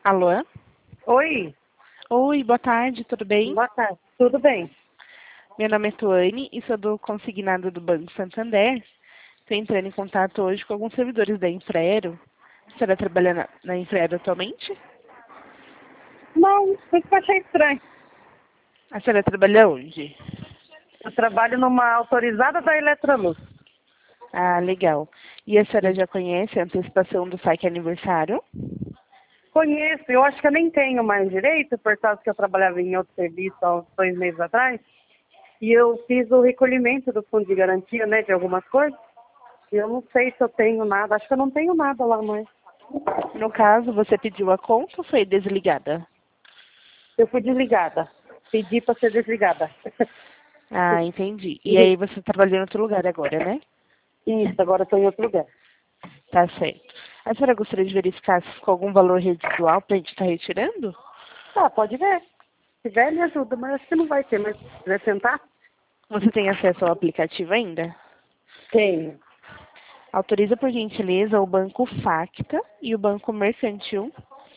Alô? Oi, Oi, boa tarde, tudo bem? boa tarde. Tudo bem? Meu nome é Tuane e sou do consignado do Banco Santander. Estou entrando em contato hoje com alguns servidores da Infraero. A senhora trabalha na Infraero atualmente? Não, por isso que eu achei estranho. A senhora trabalha onde? Eu trabalho numa autorizada da Eletroluz. Ah, legal. E a senhora já conhece a antecipação do saque aniversário? Conheço, eu acho que eu nem tenho mais direito, por causa que eu trabalhava em outro serviço há uns 2 meses atrás. E eu fiz o recolhimento do fundo de garantia, né, de algumas coisas. E eu não sei se eu tenho nada, acho que eu não tenho nada lá mais. No caso, você pediu a conta ou foi desligada? Eu fui desligada, pedi para ser desligada. Ah, entendi. E aí você trabalha em outro lugar agora, né? Isso, agora eu estou em outro lugar. Tá certo. A senhora gostaria de verificar se ficou algum valor residual para a gente estar retirando? Tá, pode ver. Se tiver, me ajuda, mas acho que não vai ter, mas se quiser tentar, Você tem acesso ao aplicativo ainda? tenho. Autoriza, por gentileza, o Banco Facta e o Banco Mercantil.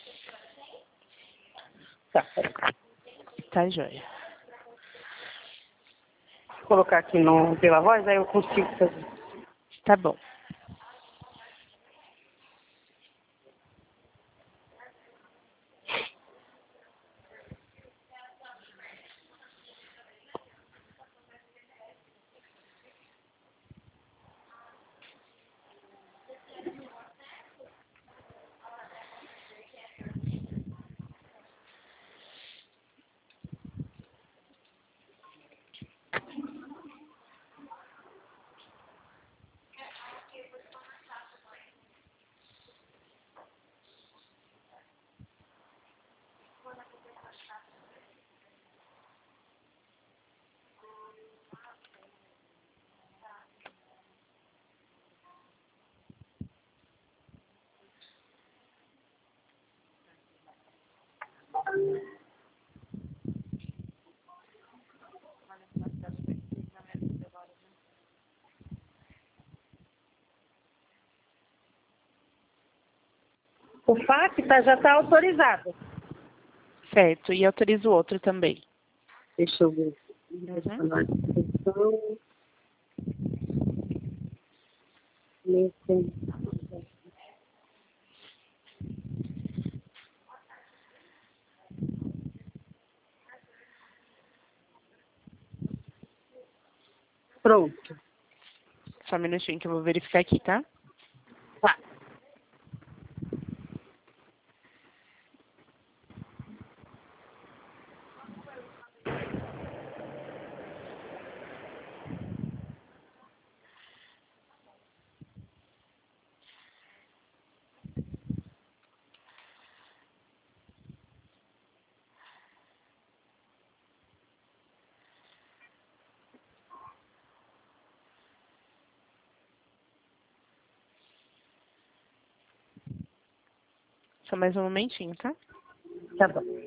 Tá, Tá, joia. vou colocar aqui no Pela Voz, aí eu consigo fazer. Tá bom. O FACTA já está autorizado. Certo. E autoriza o outro também. Deixa eu ver. Uhum. Pronto. Só um minutinho que eu vou verificar aqui, tá? Tá. Só mais um momentinho, tá? Tá bom.